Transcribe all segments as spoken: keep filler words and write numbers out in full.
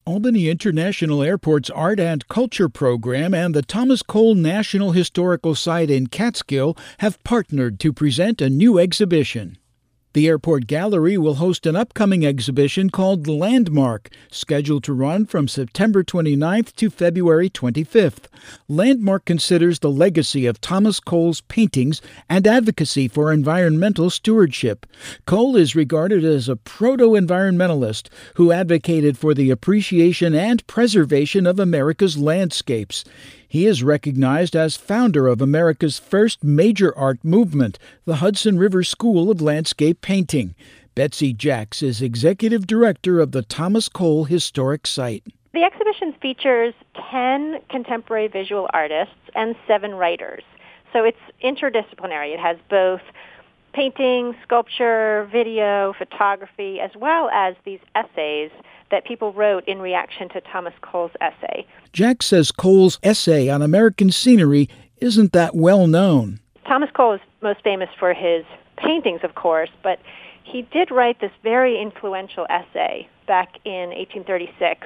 Albany International Airport's Art and Culture Program and the Thomas Cole National Historical Site in Catskill have partnered to present a new exhibition. The Airport Gallery will host an upcoming exhibition called Landmark, scheduled to run from September twenty-ninth to February twenty-fifth. Landmark considers the legacy of Thomas Cole's paintings and advocacy for environmental stewardship. Cole is regarded as a proto-environmentalist who advocated for the appreciation and preservation of America's landscapes. He is recognized as founder of America's first major art movement, the Hudson River School of Landscape Painting. Betsy Jacks is executive director of the Thomas Cole Historic Site. The exhibition features ten contemporary visual artists and seven writers. So it's interdisciplinary. It has both painting, sculpture, video, photography, as well as these essays that people wrote in reaction to Thomas Cole's essay. Jack says Cole's essay on American scenery isn't that well known. Thomas Cole is most famous for his paintings, of course, but he did write this very influential essay back in eighteen thirty-six.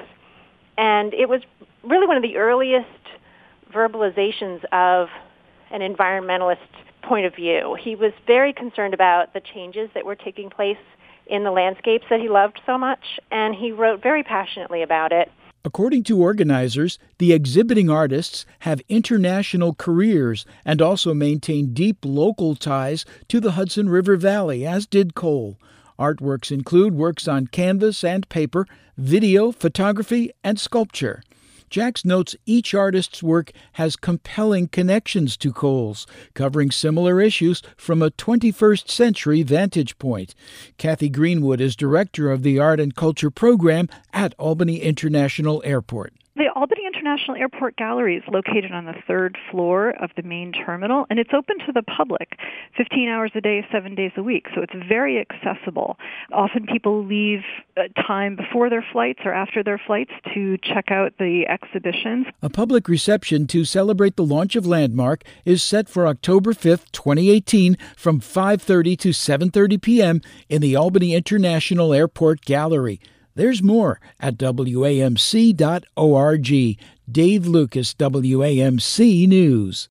And it was really one of the earliest verbalizations of an environmentalist point of view. He was very concerned about the changes that were taking place in the landscapes that he loved so much, and he wrote very passionately about it. According to organizers, the exhibiting artists have international careers and also maintain deep local ties to the Hudson River Valley, as did Cole. Artworks include works on canvas and paper, video, photography, and sculpture. Jacks notes each artist's work has compelling connections to Cole's, covering similar issues from a twenty-first century vantage point. Kathy Greenwood is director of the Art and Culture Program at Albany International Airport. The Albany International Airport Gallery is located on the third floor of the main terminal, and it's open to the public fifteen hours a day, seven days a week, so it's very accessible. Often people leave time before their flights or after their flights to check out the exhibitions. A public reception to celebrate the launch of Landmark is set for October fifth, twenty eighteen, from five thirty to seven thirty p.m. in the Albany International Airport Gallery. There's more at W A M C dot org. Dave Lucas, W A M C News.